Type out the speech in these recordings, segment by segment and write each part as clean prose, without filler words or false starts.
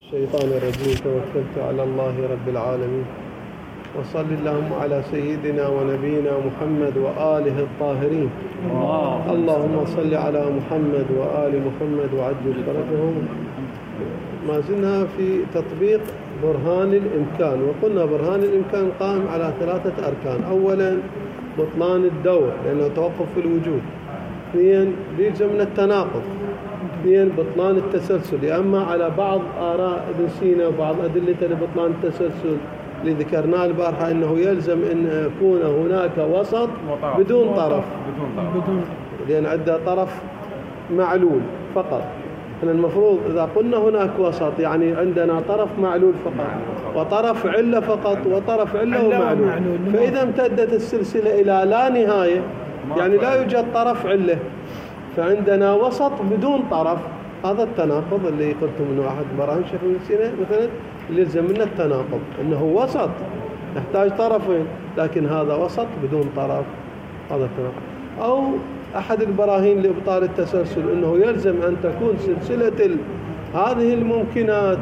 الشيطان الرجيم. توكلت على الله رب العالمين، وصل اللهم على سيدنا ونبينا محمد وآله الطاهرين. اللهم صل على محمد وآل محمد وعجل فرجهم. ما زلنا في تطبيق برهان الإمكان، وقلنا برهان الإمكان قائم على 3 أركان. أولا بطلان الدور لأنه توقف في الوجود. 2 بيلزم من التناقض. 2 بطلان التسلسل، أما على بعض آراء ابن سينا وبعض أدلته لبطلان التسلسل اللي ذكرناه البارحة أنه يلزم أن يكون هناك وسط بدون طرف، لأن عنده طرف معلول فقط. إحنا المفروض إذا قلنا هناك وسط يعني عندنا طرف معلول فقط وطرف علة فقط وطرف علة ومعلول، فإذا امتدت السلسلة إلى لا نهاية يعني لا يوجد طرف علة، فعندنا وسط بدون طرف. هذا التناقض اللي قلتم انه احد براهين شيخ ابن سينا مثلا اللي يلزم منه التناقض انه وسط يحتاج طرفين، لكن هذا وسط بدون طرف. هذا التناقض. او احد البراهين لابطال التسلسل انه يلزم ان تكون سلسله هذه الممكنات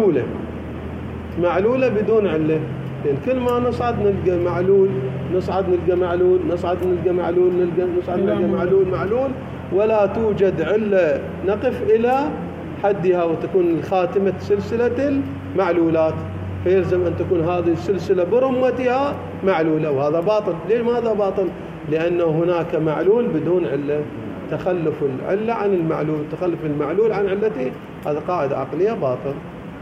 معلوله بدون عله، لان كل ما نصعد نلقى معلول، نصعد نلقى معلول، نصعد نلقى معلول، نصعد نلقى معلول، ولا توجد علة نقف إلى حدها وتكون خاتمة سلسلة المعلولات، فيلزم أن تكون هذه السلسلة برمتها معلولة، وهذا باطل. لماذا باطل؟ لأنه هناك معلول بدون علة، تخلف العلة عن المعلول، تخلف المعلول عن علته، هذا قاعدة عقلية باطل.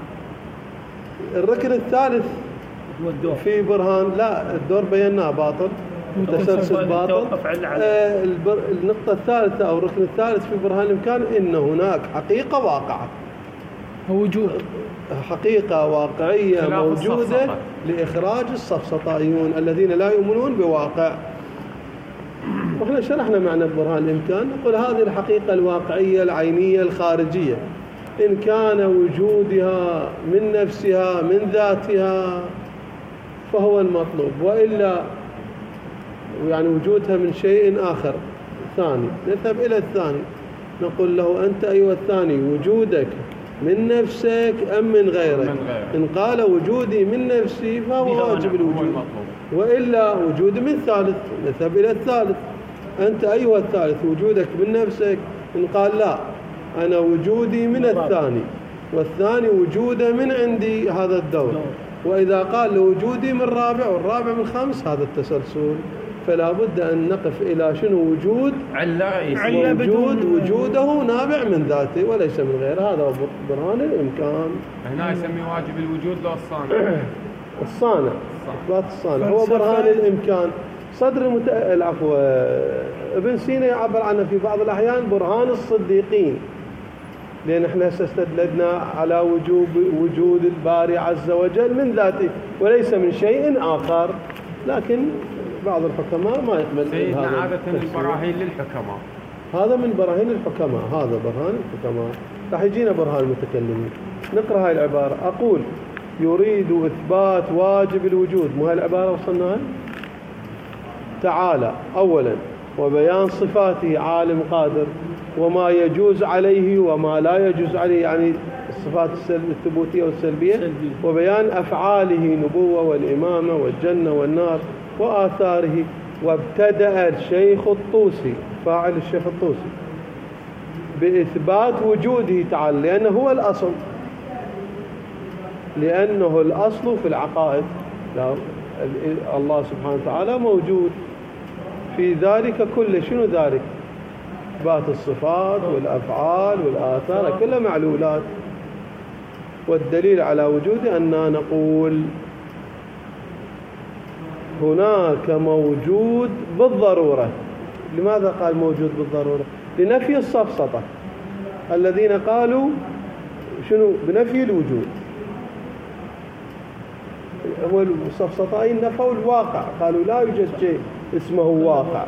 الركن الثالث في برهان لا الدور بيناه باطل، تسلسل باطل. النقطة الثالثة أو الركن الثالث في برهان الإمكان إن هناك حقيقة واقعة، حقيقة واقعية موجودة لإخراج السفسطائيون الذين لا يؤمنون بواقع. وإحنا شرحنا معنى برهان الإمكان، نقول هذه الحقيقة الواقعية العينية الخارجية إن كان وجودها من نفسها من ذاتها فهو المطلوب، وإلا يعني وجودها من شيء آخر ثاني. نذهب إلى الثاني نقول له أنت أيها الثاني وجودك من نفسك أم من غيرك؟ إن قال وجودي من نفسي فهو واجب الوجود، وإلا وجودي من ثالث. نذهب إلى الثالث، أنت أيها الثالث وجودك من نفسك؟ إن قال لا أنا وجودي من الثاني والثاني وجوده من عندي هذا الدور، وإذا قال وجودي من رابع والرابع من خمس هذا التسلسل. فلا بد أن نقف إلى شنو وجود علة وجوده نابع من ذاته وليس من غيره. هذا هو برهان الإمكان. هنا يسمي واجب الوجود لو الصانع الصانع إثبات الصانع هو برهان الإمكان. صدر العفو ابن سينا يعبر عنه في بعض الأحيان برهان الصديقين، لأن احنا استدلنا على وجود الباري عز وجل من ذاته وليس من شيء آخر، لكن بعض الحكماء ما يقبل هذا. عادة البراهين للحكماء، هذا من براهين الحكماء، هذا برهان الحكماء. راح يجينا برهان المتكلمين. نقرأ هاي العبارة. أقول يريد إثبات واجب الوجود، مو هاي العبارة وصلناها؟ تعالى أولا وبيان صفاته عالم قادر وما يجوز عليه وما لا يجوز عليه، يعني الصفات الثبوتية والسلبية، وبيان أفعاله نبوة والإمامة والجنة والنار وآثاره. وابتدأ الشيخ الطوسي فاعل الشيخ الطوسي بإثبات وجوده تعالى، لأنه هو الأصل، لأنه الأصل في العقائد. الله سبحانه وتعالى موجود في ذلك كله. شنو ذلك؟ إثبات الصفات والأفعال والآثار كلها معلولات. والدليل على وجوده أننا نقول هناك موجود بالضرورة. لماذا قال موجود بالضرورة؟ لنفي السفسطة. الذين قالوا شنو بنفي الوجود، هو السفسطائيين نفوا الواقع، قالوا لا يوجد شيء اسمه واقع.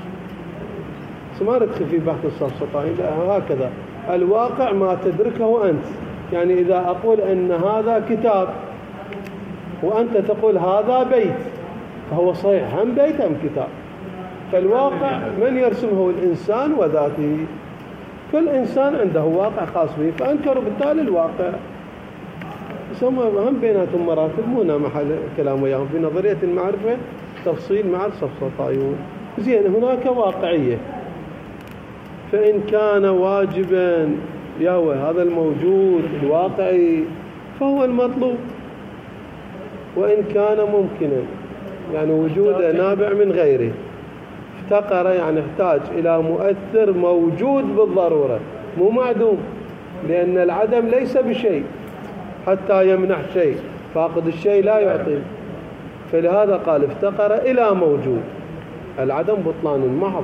ما ندخل في بحث السفسطائيين، هكذا الواقع ما تدركه أنت. يعني إذا أقول أن هذا كتاب وأنت تقول هذا بيت، فهو صحيح هم بيت هم كتاب. فالواقع من يرسمه الإنسان وذاته، كل إنسان عنده واقع خاص به، فأنكروا بالتالي الواقع. بس هم بيناتهم مراتب مو محل كلام وياهم. في نظرية المعرفة تفصيل مع السفسطائيون. زين هناك واقعية، فإن كان واجبا يهوى هذا الموجود الواقعي فهو المطلوب، وإن كان ممكنا يعني وجوده نابع من غيره، افتقر يعني احتاج إلى مؤثر موجود بالضرورة مو معدوم، لأن العدم ليس بشيء حتى يمنح شيء، فاقد الشيء لا يعطي. فلهذا قال افتقر إلى موجود، العدم بطلان محض.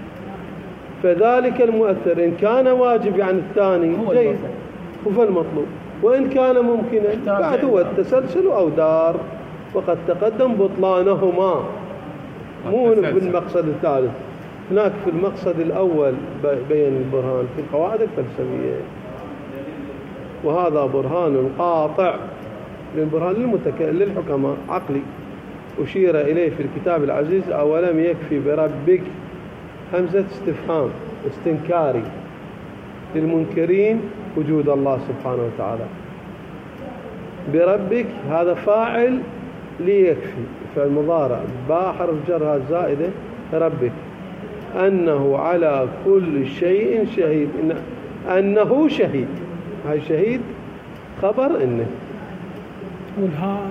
فذلك المؤثر إن كان واجب يعني الثاني جيد هو المطلوب، وإن كان ممكنا بعد هو التسلسل أو دار، وقد تقدم بطلانهما مو بالمقصد الثالث. هناك في المقصد الأول بين البرهان في القواعد الفلسفية، وهذا برهان قاطع للبرهان للحكماء عقلي، أشير إليه في الكتاب العزيز أولم يكفي بربك، همزة استفهام استنكاري للمنكرين وجود الله سبحانه وتعالى. بربك هذا فاعل ليكفي، فعل مضارع باء حرف جر الزائدة ربك، أنه على كل شيء شهيد، أنه شهيد، هاي شهيد خبر إنه، والها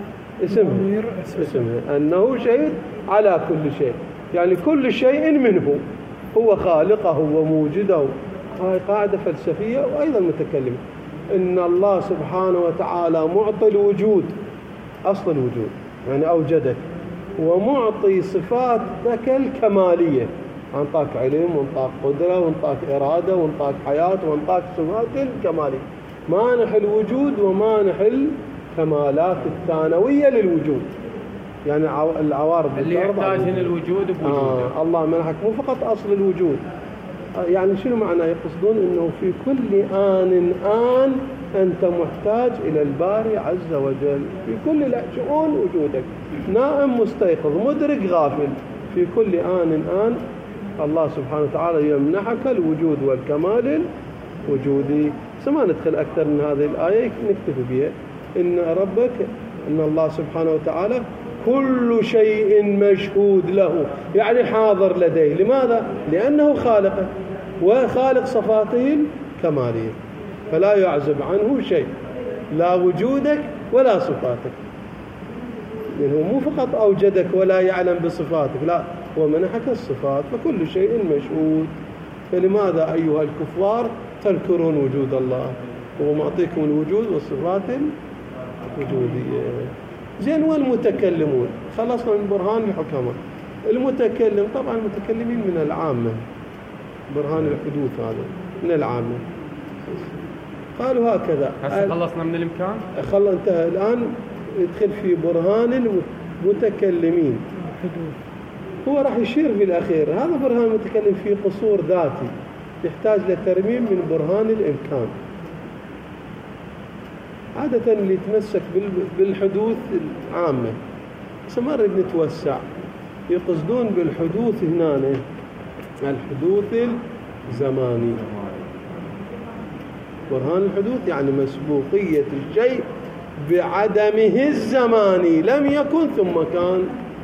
اسمه أنه شهيد على كل شيء، يعني كل شيء منه هو خالقه وموجده. هاي قاعدة فلسفية وأيضا متكلمة، إن الله سبحانه وتعالى معطي الوجود، أصل الوجود يعني أوجدك، ومعطي صفاتك الكمالية، أنطاك علم وانطاك قدرة وانطاك إرادة وانطاك حياة وانطاك صفات الكمالية، مانح الوجود ومانح الكمالات الثانوية للوجود، يعني العوارض اللي يحتاجهن الوجود بوجوده. الله منحك مو فقط أصل الوجود، يعني شنو معنى؟ يقصدون إنه في كل آن أنت محتاج إلى الباري عز وجل في كل شؤون وجودك، نائم مستيقظ مدرك غافل، في كل آن الله سبحانه وتعالى يمنحك الوجود والكمال الوجودي. ما ندخل أكثر من هذه الآية، نكتفي بها. إن ربك إن الله سبحانه وتعالى كل شيء مشهود له، يعني حاضر لديه. لماذا؟ لأنه خالقه وخالق صفاته الكمالية، فلا يعزب عنه شيء، لا وجودك ولا صفاتك، لأنه مو فقط أوجدك ولا يعلم بصفاتك، لا هو منحك الصفات، فكل شيء مشهود. فلماذا أيها الكفار تنكرون وجود الله وهو معطيكم الوجود والصفات الوجودية؟ زين، والمتكلمون خلصنا من برهان الحكماء. المتكلم طبعا المتكلمين من العامة، برهان الحدوث هذا من العامة، قالوا هكذا. هسه خلصنا من الإمكان، انتهى الآن يدخل في برهان المتكلمين. هو راح يشير في الأخير هذا برهان المتكلم في قصور ذاتي يحتاج لترميم من برهان الإمكان. عادة اللي يتمسك بالحدوث العامة، بس ما نريد نتوسع، يقصدون بالحدوث هنا الحدوث الزماني. برهان الحدوث يعني مسبوقية الشيء بعدمه الزماني، لم يكن ثم كان.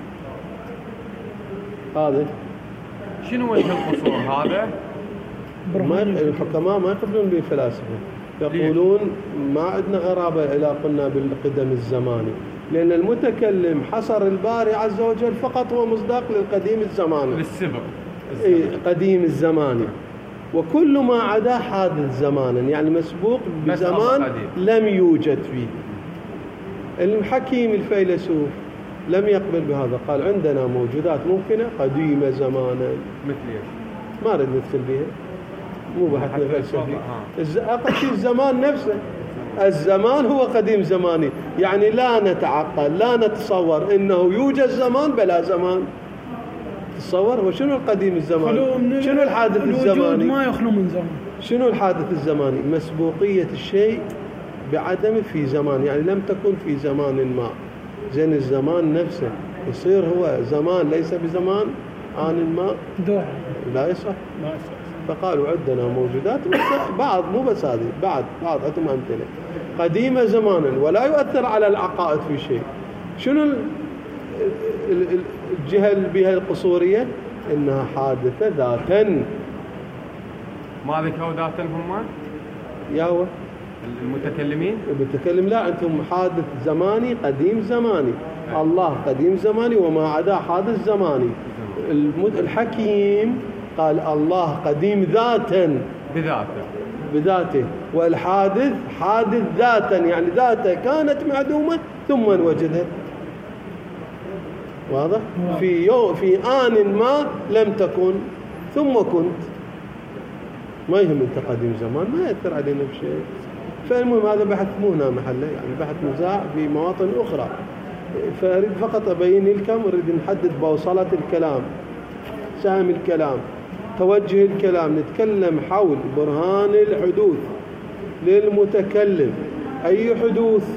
هذا شنو وجه القصور هذا؟ الحكماء ما يقبلون بالفلاسفة، يقولون ما عندنا غرابة إذا قلنا بالقدم الزماني، لأن المتكلم حصر الباري عز وجل فقط هو مصداق للقديم الزماني، للسبق قديم الزماني، وكل ما عدا حادث زمانا، يعني مسبوق بزمان لم يوجد فيه. الحكيم الفيلسوف لم يقبل بهذا، قال عندنا موجودات ممكنة قديمة زمانا. مثل ايش؟ ما نريد ندخل بها، مو بحثنا فلسفي. أقل شيء الزمان نفسه، الزمان هو قديم زماني، يعني لا نتعقل لا نتصور إنه يوجد زمان بلا زمان. تصور وشنو القديم الزماني؟ شنو الحادث الزماني؟ ما يخلو من زمان. شنو الحادث الزماني؟ مسبوقية الشيء بعدم في زمان، يعني لم تكن في زمان ما. زين الزمان نفسه يصير هو زمان ليس بزمان آن ما، لا يصح. فقالوا عندنا موجودات، بعض مو بس هذه، بعض عندهم أمثلة. قديمة زمانا ولا يؤثر على العقائد في شيء. شنو الجهة اللي بها القصورية؟ إنها حادثة ذاتا. ما ذكروا ذاتا هم؟ يا هو المتكلمين؟ المتكلم لا، أنتم حادث زماني قديم زماني. الله قديم زماني وما عدا حادث زماني. الحكيم قال الله قديم ذاتا بذاته، والحادث حادث ذاتا، يعني ذاته كانت معدومة ثم وجدت. واضح؟ في آن ما لم تكن ثم كنت. ما يهم انت قديم زمان، ما يأثر علينا بشيء. فالمهم هذا بحث مو هنا محله، يعني بحث نزاع في مواطن أخرى. فأريد فقط أبين لكم، أريد نحدد بوصلة الكلام، سهم الكلام، توجه الكلام. نتكلم حول برهان الحدوث للمتكلم. أي حدوث؟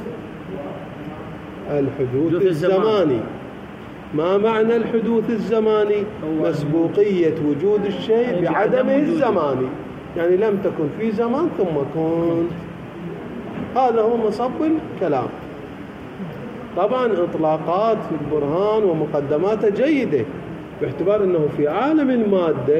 الحدوث الزماني. ما معنى الحدوث الزماني؟ مسبوقية وجود الشيء بعدمه الزماني، يعني لم تكن في زمان ثم كنت. هذا هو مصب الكلام. طبعا إطلاقات في البرهان ومقدماته جيدة، باعتبار أنه في عالم المادة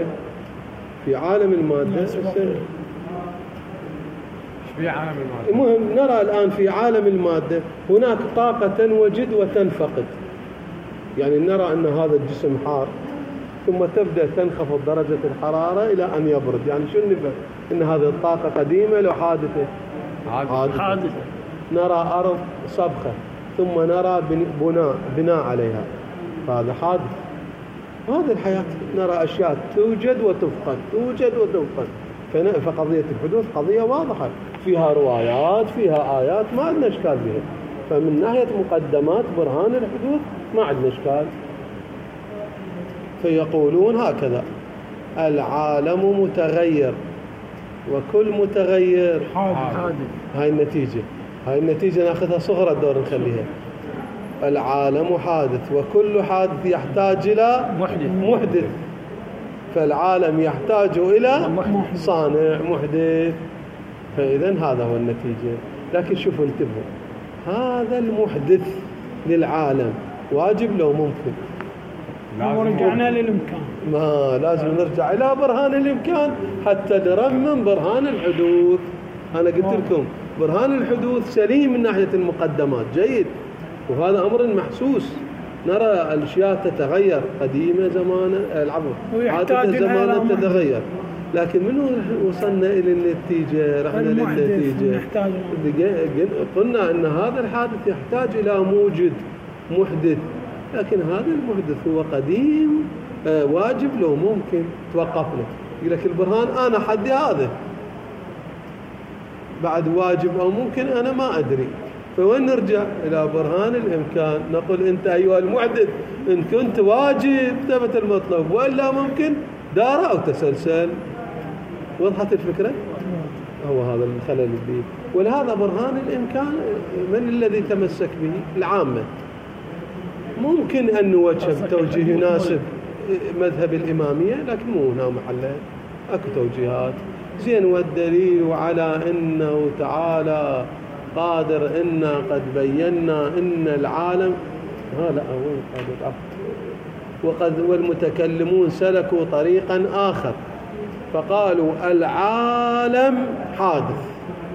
المهم نرى الآن في عالم المادة هناك طاقة تنوجد وتنفقد. يعني نرى أن هذا الجسم حار ثم تبدأ تنخفض درجة الحرارة إلى أن يبرد. يعني شو نفهم؟ أن هذه الطاقة قديمة لو حادثة؟ حادثة. نرى أرض صبخة ثم نرى بناء عليها، هذا حادث. هذه الحياة نرى أشياء توجد وتفقد، فقضية الحدوث قضية واضحة، فيها روايات فيها آيات، ما عندنا إشكال بها. فمن ناحية مقدمات برهان الحدوث ما عندنا إشكال. فيقولون هكذا: العالم متغير وكل متغير حادث. هاي النتيجة ناخذها صغرى الدور نخليها. العالم حادث وكل حادث يحتاج إلى محدث، فالعالم يحتاج إلى صانع محدث. فإذا هذا هو النتيجة. لكن شوفوا انتبهوا، هذا المحدث للعالم واجب لو ممكن؟ ورجعنا للإمكان، ما لازم نرجع إلى برهان الإمكان حتى نرمم برهان الحدوث. أنا قلت لكم برهان الحدوث سليم من ناحية المقدمات، جيد، وهذا أمر محسوس. نرى الأشياء تتغير، قديمة زمانا عادة زمانا تتغير، لكن منو وصلنا إلى النتيجة؟ رحنا للنتيجة. قلنا أن هذا الحادث يحتاج إلى موجد محدث، لكن هذا المحدث هو قديم واجب لو ممكن. توقفنا، يقول لك البرهان أنا حدي هذا، بعد واجب أو ممكن أنا ما أدري. فوين نرجع؟ إلى برهان الإمكان. نقول أنت أيها المحدث إن كنت واجب ثبت المطلوب، وإلا ممكن دار أو تسلسل. وضحت الفكرة؟ هو هذا الخلل الدين. ولهذا برهان الإمكان من الذي تمسك به؟ العامة. ممكن أن نوجه توجيه يناسب مذهب الإمامية، لكن مو هنا محله، أكو توجيهات. زين، والدليل على أنه تعالى قادر إنا قد بينا إن العالم لا وين قادر والمتكلمون سلكوا طريقا آخر فقالوا العالم حادث،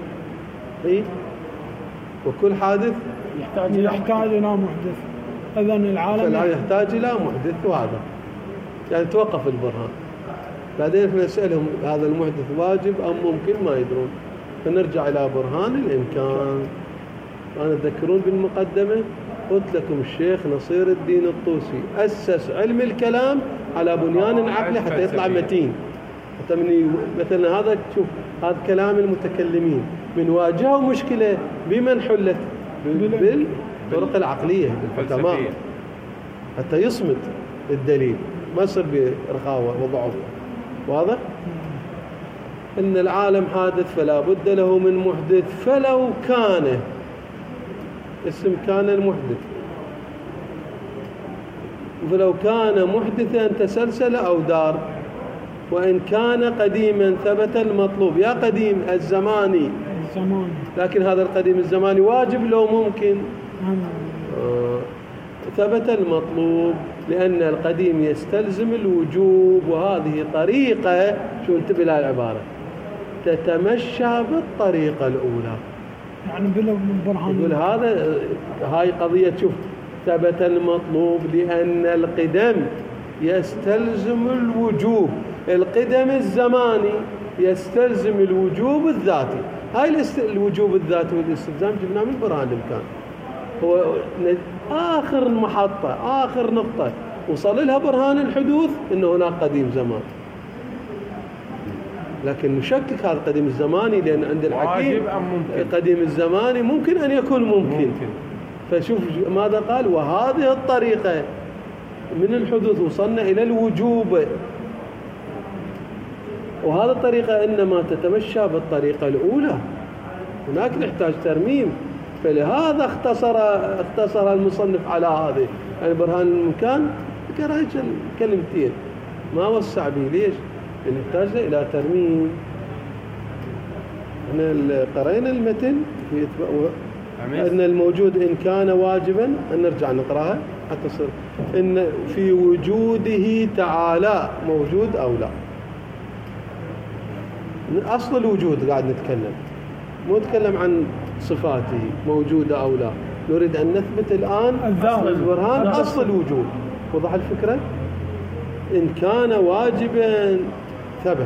وكل حادث يحتاج إلى محدث. إذن العالم يحتاج إلى محدث، وهذا يعني توقف البرهان. بعدين احنا نسألهم هذا المحدث واجب أم ممكن؟ ما يدرون. فنرجع إلى برهان الإمكان. أنا تذكرون بالمقدمة قلت لكم الشيخ نصير الدين الطوسي أسس علم الكلام على بنيان عقلي حتى يطلع متين. حتى من مثلا هذا شوف، هذا كلام المتكلمين من واجهوا مشكلة بمن حلت؟ بالطرق العقلية بالحكماء، حتى يصمت الدليل، ما يصير برخاوة وضعف. واضح؟ إن العالم حادث فلا بد له من محدث، فلو كان اسم كان المحدث، فلو كان محدثا تسلسل أو دار، وإن كان قديما ثبت المطلوب. يا قديم الزماني زماني. لكن هذا القديم الزماني واجب لو ممكن؟ ثبت المطلوب لأن القديم يستلزم الوجوب، وهذه طريقة، شو انتبه لها العبارة، تتمشى بالطريقة الأولى. يعني بلا برهان. يقول هذا هاي قضية، شوف، ثبت المطلوب لأن القدم يستلزم الوجوب، القدم الزماني يستلزم الوجوب الذاتي. هاي الوجوب الذاتي والاستلزام جبناه من برهان الإمكان، هو آخر محطة، آخر نقطة وصل لها برهان الحدوث إنه هناك قديم زمان. لكن نشكك هذا القديم الزماني لأن عند الحكيم القديم الزماني ممكن أن يكون ممكن. فشوف ماذا قال، وهذه الطريقة من الحدوث وصلنا إلى الوجوب، وهذه الطريقة إنما تتمشى بالطريقة الأولى، هناك نحتاج ترميم. فلهذا اختصر المصنف على هذه يعني برهان الإمكان، ذكر هيك كلمتين ما وسع به. ليش؟ نحتاج إلى ترميم. احنا قرأنا المتن في أن الموجود إن كان واجبا، أن نرجع نقرأها حتى تصير إن في وجوده تعالى موجود أو لا. أصل الوجود قاعد نتكلم، مو نتكلم عن صفاته موجودة أو لا. نريد أن نثبت الآن أصل البرهان، أصل الوجود. وضح الفكرة؟ إن كان واجبا ثبت،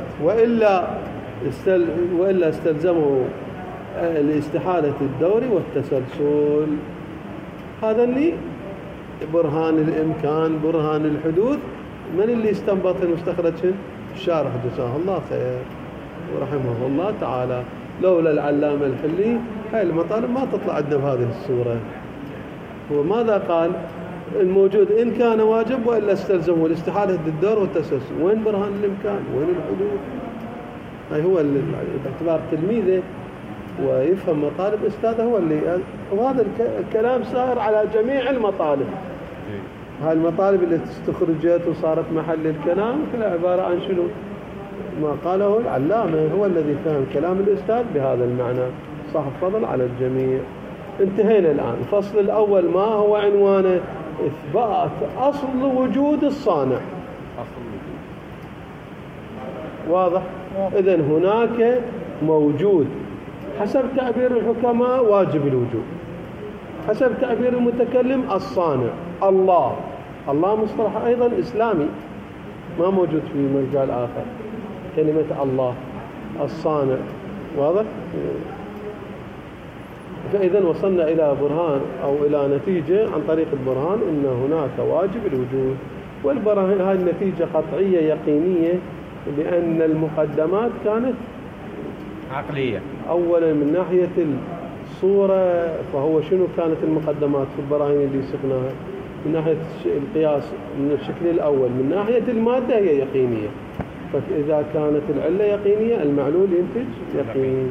وإلا استلزمه لاستحالة الدور والتسلسل. هذا اللي برهان الإمكان، برهان الحدوث. من اللي استنبط المستخرج؟ الشارح جزاه الله خير ورحمه الله تعالى. لولا العلامة الحلي هاي المطالب ما تطلع عندنا بهذه الصورة. هو ماذا قال؟ الموجود إن كان واجب وإلا استلزمه الاستحالة الدور والتسلسل. وين برهان الإمكان؟ وين الحدوث؟ هاي هو اللي باعتبار تلميذه ويفهم مطالب أستاذه هو اللي، وهذا الكلام صار على جميع المطالب. هاي المطالب اللي استخرجت وصارت محل الكلام كلها عبارة عن شنو؟ ما قاله العلامة، هو الذي فهم كلام الأستاذ بهذا المعنى. صاحب فضل على الجميع. انتهينا الآن. الفصل الأول ما هو عنوانه؟ إثبات أصل وجود الصانع. واضح؟ إذن هناك موجود حسب تعبير الحكماء واجب الوجود، حسب تعبير المتكلم الصانع الله. الله مصطلح أيضا إسلامي ما موجود في مجال آخر، كلمة الله الصانع. واضح؟ فإذا وصلنا إلى برهان أو إلى نتيجة عن طريق البرهان إن هناك واجب الوجود. والبرهان هذه النتيجة قطعية يقينية لأن المقدمات كانت عقلية. أولا من ناحية الصورة، فهو شنو كانت المقدمات في البراهين اللي سقناها؟ من ناحية القياس من الشكل الأول، من ناحية المادة هي يقينية. فإذا كانت العلة يقينية المعلول ينتج يقين.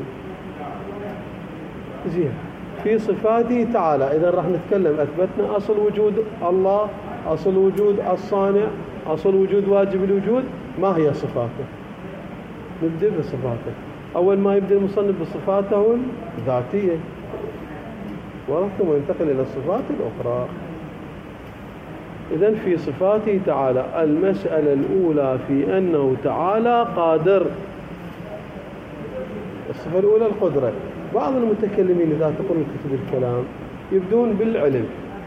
زين. في صفاته تعالى إذا راح نتكلم أثبتنا أصل وجود الله، أصل وجود الصانع، أصل وجود واجب الوجود. ما هي صفاته؟ نبدأ بصفاته. أول ما يبدأ المصنف بصفاته الذاتية ثم ينتقل إلى الصفات الأخرى. إذن في صفاته تعالى المسألة الأولى في أنه تعالى قادر. الصفة الأولى القدرة. بعض المتكلمين إذا تقرأ كتب الكلام يبدون بالعلم،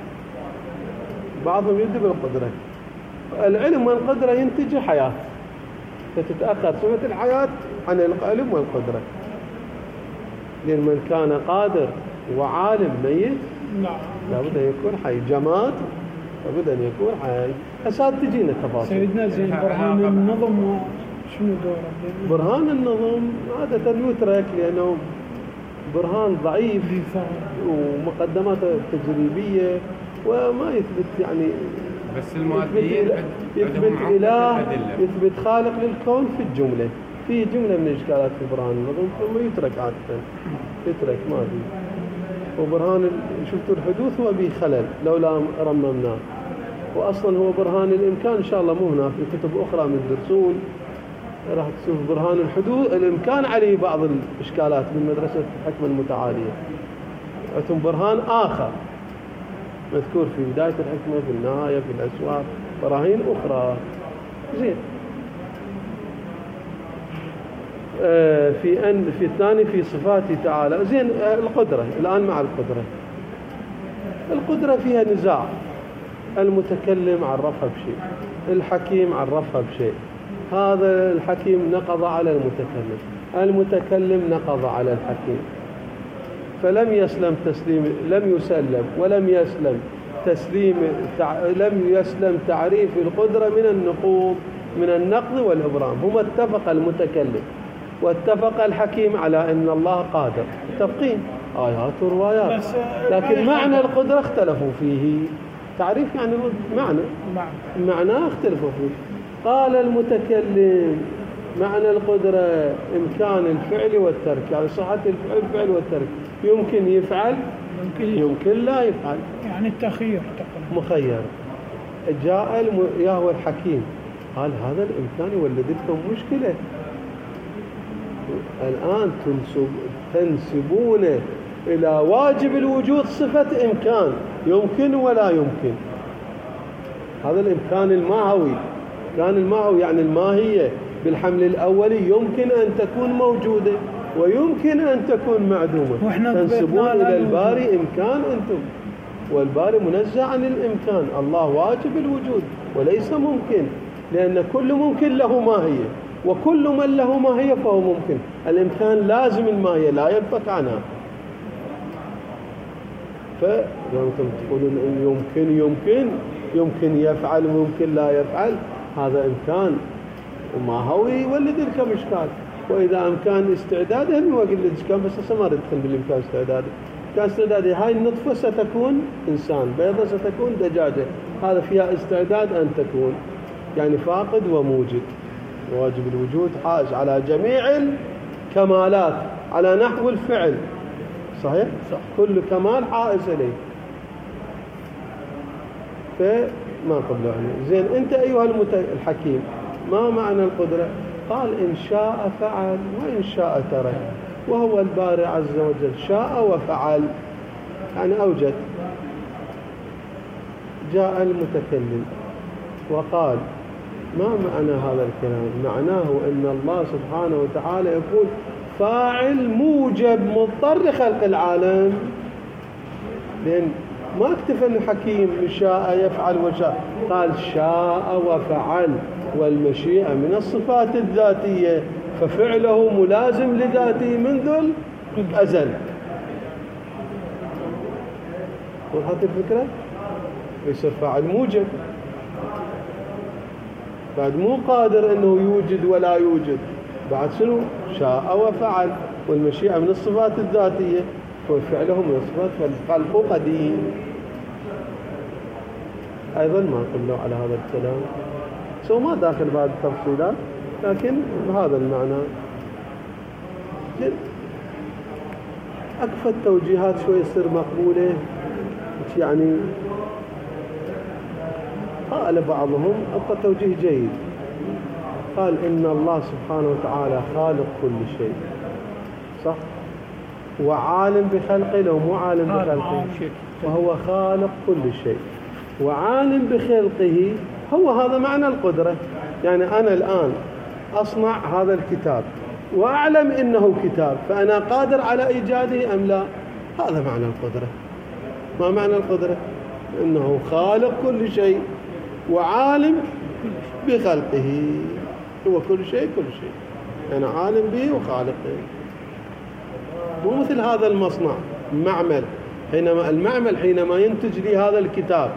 بعضهم يبدأ بالقدرة. العلم والقدرة ينتج حياة، فتتأخر صفة الحياة عن العلم والقدرة. لأن من كان قادر وعالم ميت لابد أن يكون حي. جماد لابد أن يكون حي. أساد تجينا تفاصيل. سيدنا زين برهان النظم شنو دوره؟ برهان النظم عادة يترك لأنه برهان ضعيف ومقدماته تجريبية وما يثبت يعني. بس المؤديين يثبت إله، يثبت خالق للكون في الجملة. في جملة من الإشكالات في برهان النظم ثم يترك عادة، يترك ما في. وبرهان شفتوا الحدوث هو به خلل لولا رممناه. وأصلا هو برهان الإمكان إن شاء الله مو هنا، في كتب أخرى من الدرسون راح تشوف برهان الحدوث الإمكان عليه بعض الإشكالات من مدرسة الحكمة المتعالية، عندهم برهان آخر مذكور في بداية الحكمة، في النهاية، في الأسواق، براهين أخرى. زين. في الثاني في صفاته تعالى. زين. القدرة الآن مع القدرة فيها نزاع. المتكلم عرفها بشيء، الحكيم عرفها بشيء. هذا الحكيم نقض على المتكلم نقض على الحكيم، فلم يسلم تعريف القدرة من النقض والإبرام. هما اتفق المتكلم واتفق الحكيم على أن الله قادر، متفقين، آيات وروايات، لكن معنى القدرة اختلفوا فيه. تعريف يعني معنى اختلفوا فيه. قال المتكلم معنى القدرة إمكان الفعل والترك، يعني صحة الفعل والترك، يمكن يفعل يمكن لا يفعل، يعني التخيير مخير. جاء يهوى الحكيم قال هذا الإمكان يولد لكم مشكلة، الآن تنسبون إلى واجب الوجود صفة إمكان، يمكن ولا يمكن. هذا الإمكان الماهوي، كان الماهوي يعني الماهية بالحمل الأولي يمكن أن تكون موجودة ويمكن أن تكون معدومة. تنسبون إلى الباري إمكان أنتم، والباري منزه عن الإمكان. الله واجب الوجود وليس ممكن، لأن كل ممكن له ماهية، وكل من له ماهية فهو ممكن. الإمكان لازم الماهية، لا ينفك عنها. فأنتم تقولون يمكن يفعل ويمكن لا يفعل، هذا إمكان وماهوي يولد لكم إشكال. وإذا أمكان استعداده هم يولد إشكال، بس هسه ما ندخل بالإمكان استعداده. كان استعداده هاي النطفة ستكون إنسان، بيضة ستكون دجاجة، هذا فيها استعداد أن تكون، يعني فاقد وموجد. واجب الوجود حائز على جميع الكمالات على نحو الفعل، صحيح؟ صح. كل كمال حائز إليه، فما قبله عنه. زين. أنت أيها الحكيم ما معنى القدرة؟ قال إن شاء فعل وإن شاء ترك، وهو الباري عز وجل شاء وفعل، يعني أوجد. جاء المتكلم وقال ما معنى هذا الكلام؟ معناه أن الله سبحانه وتعالى يقول فاعل موجب مضطر خلق العالم، لأن ما اكتفى الحكيم شاء يفعل وشاء، قال شاء وفعل، والمشيئة من الصفات الذاتية، ففعله ملازم لذاته منذ الأزل. وضحت الفكرة؟ يصير فاعل موجب، بعد مو قادر أنه يوجد ولا يوجد، بعد شنو؟ شاء وفعل، والمشيئة من الصفات الذاتية، وفعله من الصفات، فالخلق قديم. أيضا ما قلنا على هذا الكلام، سو ما داخل بعد التفصيلات، لكن بهذا المعنى. أكفى التوجيهات شوي يصير مقبولة، يعني قال بعضهم أعطى توجيه جيد، قال إن الله سبحانه وتعالى خالق كل شيء، صح؟ وعالم بخلقه، لو مو عالم بخلقه، وهو خالق كل شيء وعالم بخلقه. هو هذا معنى القدرة. يعني أنا الآن أصنع هذا الكتاب وأعلم إنه كتاب، فأنا قادر على إيجاده أم لا؟ هذا معنى القدرة. ما معنى القدرة؟ إنه خالق كل شيء وعالم بخلقه. هو كل شيء يعني عالم به وخالقه. مو مثل هذا المصنع المعمل، حينما ينتج لي هذا الكتاب،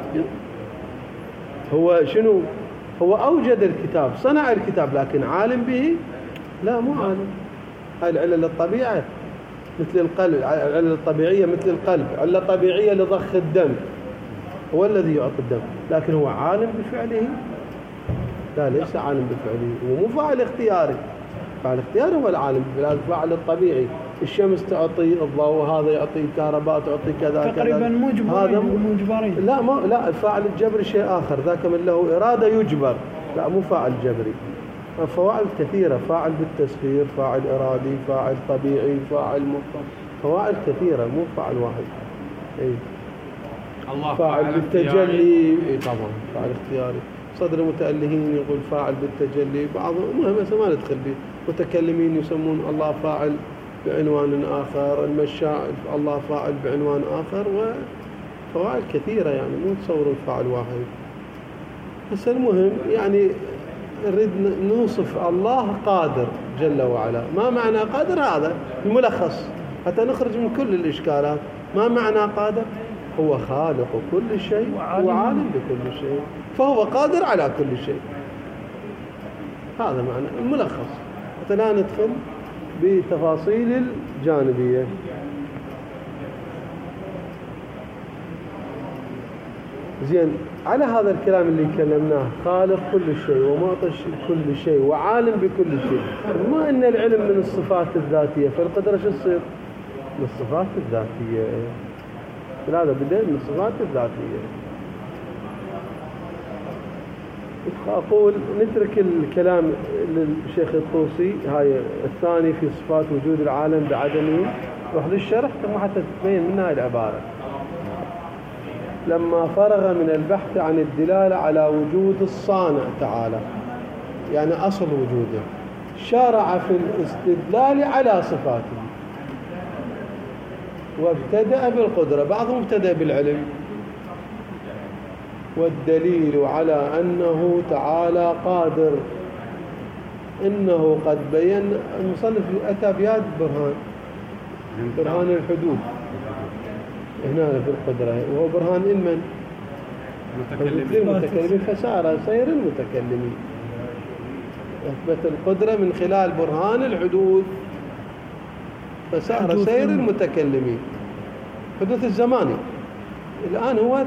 هو شنو؟ هو أوجد الكتاب، صنع الكتاب، لكن عالم به؟ لا، مو عالم. هاي العلة الطبيعية مثل القلب، العلة الطبيعية مثل القلب، علة طبيعية لضخ الدم، هو الذي يعطي الدم، لكن هو عالم بفعله؟ لا، ليس عالم بفعله، هو مو فاعل اختياري. فاعل اختياري هو العالم، الفاعل الطبيعي. الشمس تعطي الضوء، هذا يعطي كهرباء، تعطي كذا تقريبا مجبري. لا، الفاعل الجبري شيء آخر، ذاك من له إرادة يجبر. لا، مو فاعل جبري. فواعل كثيرة، فاعل بالتسخير، فاعل إرادي، فاعل طبيعي، فاعل مطلق، فواعل كثيرة مو فاعل واحد. أي الله فاعل بالتجلي، اي طبعا فاعل اختياري. صدر المتألهين يقول فاعل بالتجلي، بعضهم المهم ما ندخل به. متكلمين يسمون الله فاعل بعنوان آخر، المشاء الله فاعل بعنوان آخر، وفواعل كثيرة يعني مو تصور الفاعل واحد. بس المهم يعني نريد نوصف الله قادر جل وعلا. ما معنى قادر؟ هذا الملخص حتى نخرج من كل الإشكالات. ما معنى قادر؟ هو خالق كل شيء وعالم بكل شيء، فهو قادر على كل شيء. هذا معنى الملخص حتى لا ندخل بتفاصيل الجانبية. زين، على هذا الكلام اللي كلمناه، خالق كل شيء ومعطي كل شيء وعالم بكل شيء، ما ان العلم من الصفات الذاتية، فالقدرة شو تصير؟ من الصفات الذاتية. هذا بدأ من الصفات الذاتية. أقول نترك الكلام للشيخ الطوسي هاي الثاني في صفات وجود العالم بعدمه، روح للشرح ثم حتى تبين منها العبارة. لما فرغ من البحث عن الدلالة على وجود الصانع تعالى، يعني أصل وجوده، شرع في الاستدلال على صفاته وابتدأ بالقدرة. بعضهم ابتدأ بالعلم. والدليل على أنه تعالى قادر إنه قد بين. المصنف أتى بياد برهان الحدود هنا في القدرة، وهو برهان المن المتكلمين، فسار سير المتكلمين. أثبت القدرة من خلال برهان الحدود، فسار سير المتكلمين. حدوث الزماني الآن هو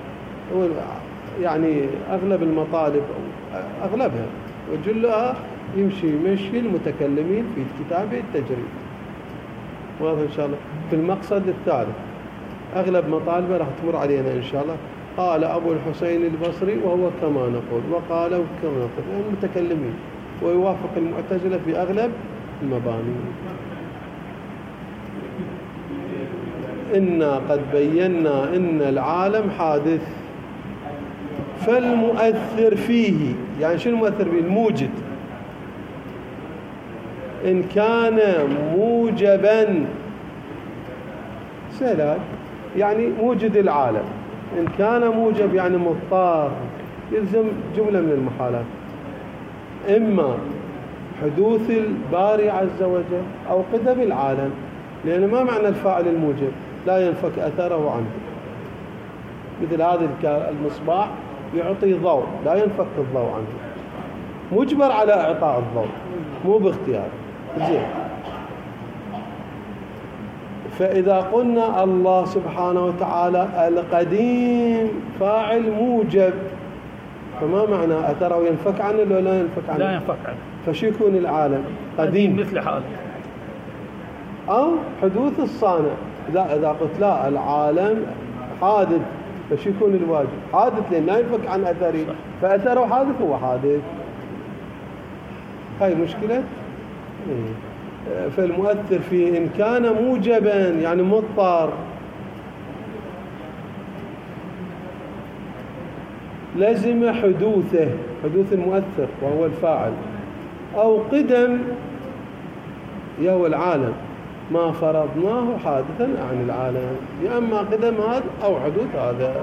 يعني أغلب المطالب أغلبها وجلها يمشي المتكلمين في كتابه التجريد. واضح إن شاء الله. في المقصد الثالث أغلب مطالبه راح تمر علينا إن شاء الله. قال أبو الحسين البصري وهو كما نقول، وقال كما نقول، يعني المتكلمين، ويوافق المعتزلة في أغلب المباني. إنا قد بينا إن العالم حادث، فالمؤثر فيه، يعني شو المؤثر فيه؟ الموجد. إن كان موجبا، سهل يعني موجد العالم. إن كان موجب يعني مضطر، يلزم جملة من المحالات: إما حدوث الباري عز وجل أو قدم العالم، لأن ما معنى الفاعل الموجب؟ لا ينفك أثره عنه. مثل هذا المصباح يعطي ضوء، لا ينفك الضوء عنه، مجبر على إعطاء الضوء مو باختيار. زين، فإذا قلنا الله سبحانه وتعالى القديم فاعل موجب، فما معنى أثره ينفك عنه ولا لا ينفك عنه؟ لا ينفك عنه. فشو يكون العالم؟ قديم مثل حاله. أو حدوث الصانع. إذا قلت لا العالم حادث، فشو يكون الواجب؟ حادث، لأن لا ينفك عن أثره، فأثره حادث هو حادث. هاي مشكلة. فالمؤثر فيه إن كان موجبا يعني مضطر، لازم حدوثه، حدوث المؤثر وهو الفاعل، أو قدم يهو العالم، ما فرضناه حادثا عن العالم، يا أما قدم هذا أو حدوث هذا.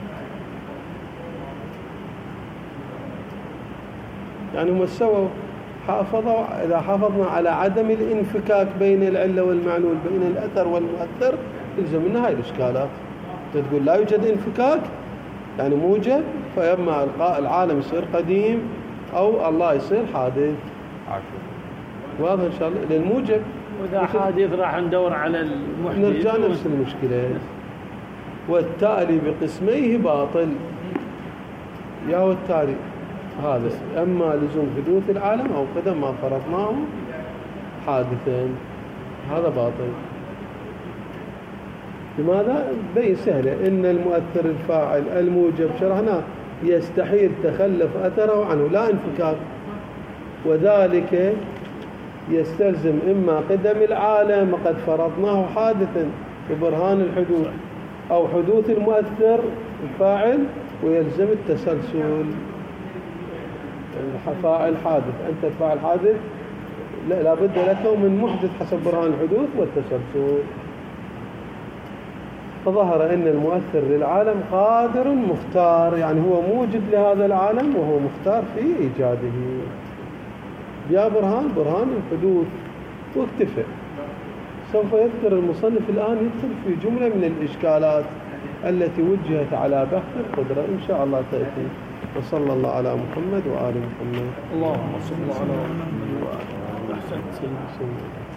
يعني هم سووا حافظوا. إذا حافظنا على عدم الانفكاك بين العلة والمعلول، بين الأثر والمؤثر، يلزم منها هاي الإشكالات. تقول لا يوجد انفكاك يعني موجب، فيما العالم يصير قديم أو الله يصير حادث. واضح إن شاء الله. للموجب وإذا حادث راح ندور على المحدث، نرجع نفس المشكلة. والتالي بقسميه باطل. ياهو التالي هذا أما لزوم حدوث العالم أو قدم ما فرضناه حادثا، هذا باطل. لماذا؟ بين سهلة. إن المؤثر الفاعل الموجب شرحناه يستحيل تخلف أثره عنه، لا انفكاك. وذلك يستلزم إما قدم العالم وقد فرضناه حادثا ببرهان الحدوث، أو حدوث المؤثر الفاعل ويلزم التسلسل. الفاعل حادث، أنت الفاعل حادث لا بد لك من محدث حسب برهان الحدوث والتسلسل. فظهر أن المؤثر للعالم قادر مختار، يعني هو موجد لهذا العالم وهو مختار في إيجاده. يا برهان الحدوث واكتفى. سوف يذكر المصنف الآن يدخل في جملة من الإشكالات التي وجهت على بحث القدرة إن شاء الله تأتي. وصلى الله على محمد وآل محمد. اللهم صل على محمد وآل محمد. أحسنت.